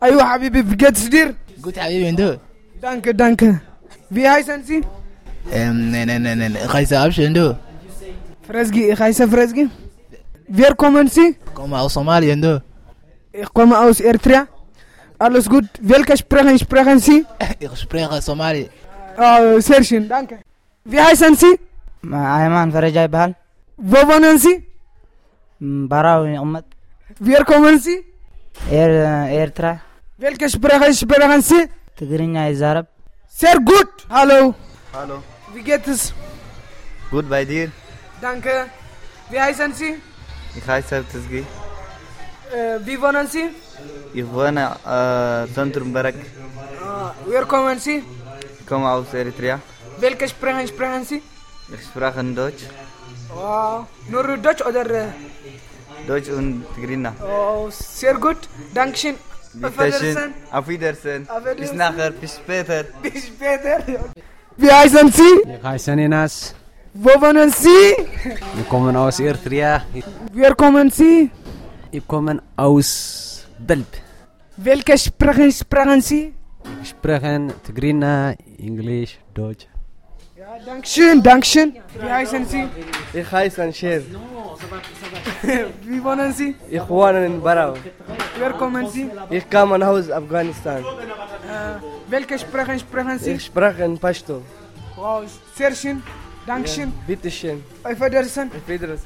أيوة حبيبي wie geht's dir? Gut, Habibi, und du? Danke, danke. Wie heißen Sie? Nein. Heiße Abschied, und du? Fresgi, ich heiße Fresgi. Wer kommen Sie? Komm aus Somalia, und du? Ich komme aus Eritrea. Alles gut. Welche Sprache sprechen Sie? Ich spreche Somali. Sehr schön, danke. Wie heißen Sie? Ayman Farajai Bahal. Wo wohnen Sie? Barawi Ummat. Wer kommen Sie? Eritrea. Welche Sprache sprechen Sie? Tigrinya is Arab. Sehr gut. Hallo. Hallo. Wie geht es? Gut bei dir? Danke. Wie heißen Sie? Ich heiße Tisgi. Wie wohnen Sie? Ich wohne Zentrum Barak. Wer kommen Sie? Ich komme aus Eritrea. Welche Sprache sprechen Sie? Ich spreche Deutsch. Nur Deutsch oder? Deutsch und Tigrinya. Sehr gut. Dankeschön. Auf Wiedersehen. Auf Wiedersehen. Auf Wiedersehen. Bis nachher, bis später. Bis später. Wie heißen Sie? Ich heiße Ninas. Wo wohnen Sie? Wir kommen aus Eritrea. Wer kommen Sie? Ich komme aus Belp. Welche Sprache sprechen Sie? Ich spreche Tigrinya, Englisch, Deutsch. Ja, Dankeschön, Dankeschön. Wie heißen Sie? Ich heiße Ansher. Wie wohnen Sie? Ich wohne in Barau. Wer kommen Sie? Ich komme aus Afghanistan. Welche Sprache sprechen Sie? Ich spreche in Pashto. Wow, sehr schön. Dankeschön. Bitte schön. Auf Wiedersehen. Auf Wiedersehen.